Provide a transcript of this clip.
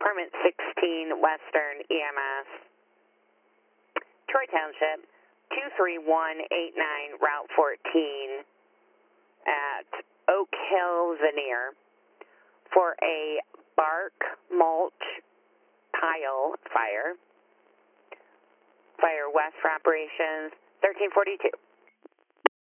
Department 16 Western EMS, Troy Township, 23189 Route 14 at Oak Hill Veneer for a bark mulch pile fire. Fire west for operations 1342.